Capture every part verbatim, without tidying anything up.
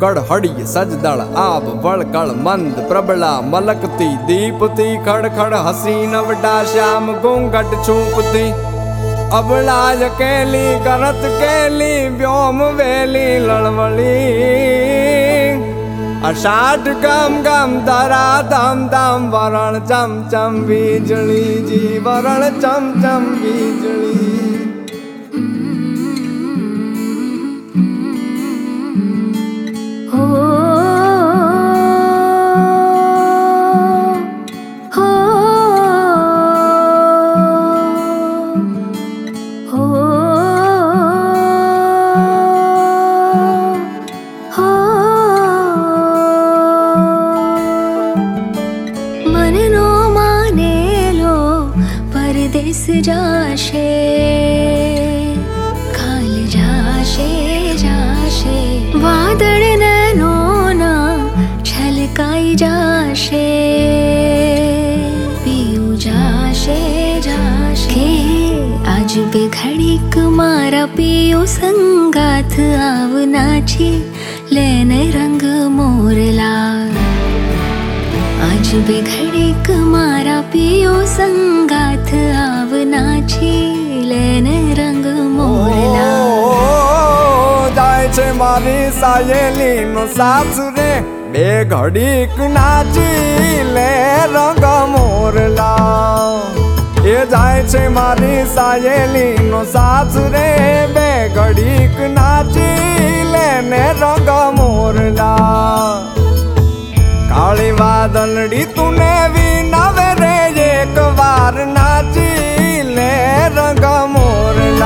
गढ़हड़ी सजदड़ आब वळकळ मंद प्रबला मलकती दीपती खड़खड़ हसीन वडा श्याम घूंघट छूपती अबलाज केली करत केली व्योम वेली लड़वली अषाढ़ गम गम धरा धम धम वरण चम चम बीजली जी वरण चम चम बीजली परदेस जाशे काल जाशे जाशे वादळ नैनोना छलकाई जाशे पियू जाशे जाशे आज बे घड़ीक मारा पियू संगाथ आवनाची लेने रंग मोरला आज बे घड़ीक मारा पियो संगाथ आवनाची लेने रंग मोरला जाय छे मारी सायेली नो साथ रे बे घड़ीक नाची ले रंग मोरला ए जाय छे मारी सायेली नो साथ रे बे घड़ीक नाची लेने रंग मोरला काली वादलड़ी तूने भी नवे रे एक बार नाची ले रंग मोरला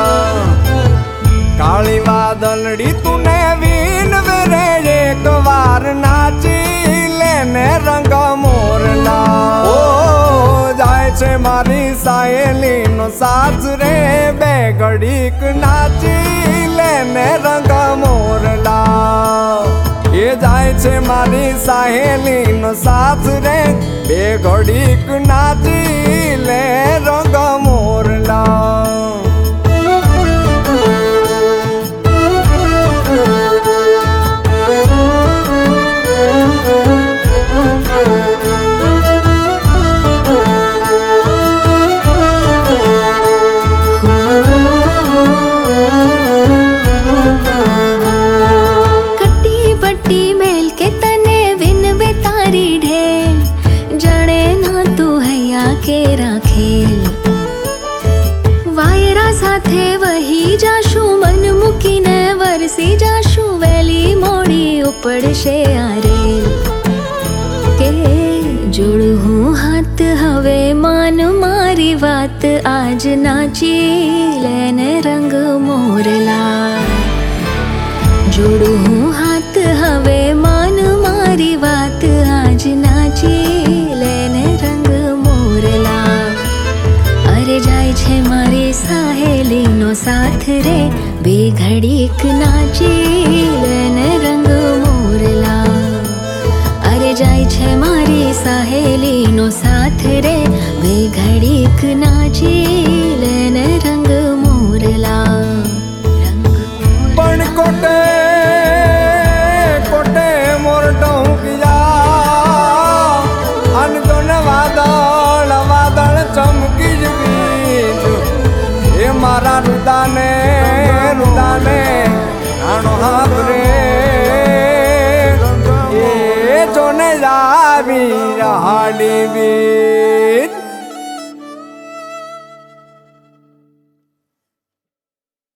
काली वादलड़ी तूने भी नवे रे एक बार नाची लेने रंग मोरला ओ जाय छे मारी सायेली नो साथ रे बे घड़ीक नाची लेने रंग मोरला ये जाय छे मारी साहेली नो साथ रे बे घड़ीक नाची ले रंग मोरला वायरा साथे वही जाशु मन मुकीने वरसी जाशु वेली मोड़ी उपड़शे आरे के जोड़ू हूँ हाथ हवे मान मारी बात आज नाची लेने रंग मोरला जोड़ू हूँ हाथ हवे मान मारी बात आज नाची लेने रंग मोरला अरे जाय छे मारी साहेली नो साथ रे बे घड़ीक नाची लेने रंग मोरला अरे जाय छे मारी साहेली नो साथ रे बे घड़ीक नाची लेने रंग मोरला पण कोटे कोटे मोरटो किया अन दोन वादळ वादळ चमकी मारा रुदाने रुदाने नानो हाबरे ये जोने जावी हाडी भी